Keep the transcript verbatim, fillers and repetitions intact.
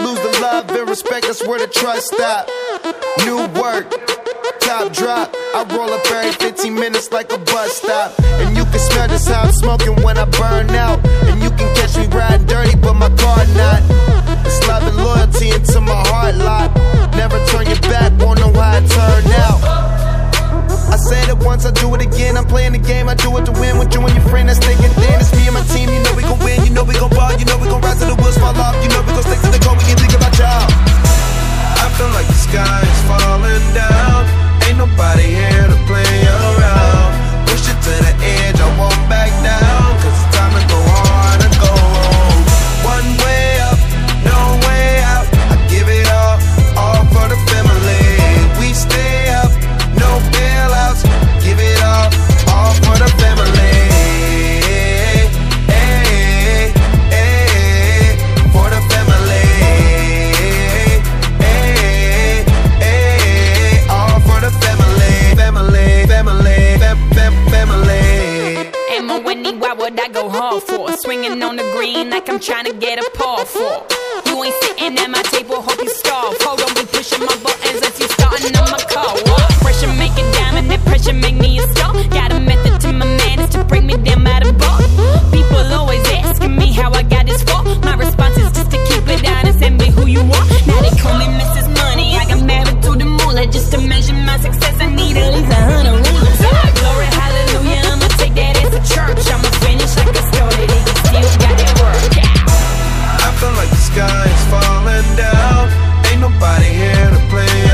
lose the love and respect, that's where the trust stop. New work, top drop, I roll up every fifteen minutes like a bus stop. And you can smell just how I'm smoking when I burn out. And you can catch me riding dirty, but my car not. It's love and loyalty into my heart lock. Never turn your back, won't know how it turned out. I said it once, I do it again. I'm playing the game, I do it to win. With you and your friend that's thinking thin. It's me and my team, you know we gon' win. You know we gon' ball, you know we gon' rise till the wheels fall off. You know we gon' stick to the goal, we can think about y'all. I feel like the sky is falling down. Ain't nobody here to play around. Push it to the edge, I won't back down. Cause it's time to go hard and go home. One way up, no way out. I give it all, all for the family. We stay up, no bailouts. Give it all, all for the family. Hey, hey, for the family. Hey, hey, all for the family. Family, family, fam, fam, family. Am I winning? Why would I go hard for? Swinging on the green like I'm trying to get a paw for. You ain't sitting at my table, hope you starve. Hold on, be pushing my buttons as you starting on my car. What? Pressure make it diamond, that pressure make me a star. Got a method to my madness to bring me down by the bar. People always asking me how I got this far. My response is just to keep it honest and be who you are. Now they call me Missus Money, I got married to the moolah. Just to measure my success, I need at least a hundred rulers. Glory, hallelujah, I'ma take that as a church. I'ma finish like I started it, you still got that work. I feel like the sky is falling down. Ain't nobody here to play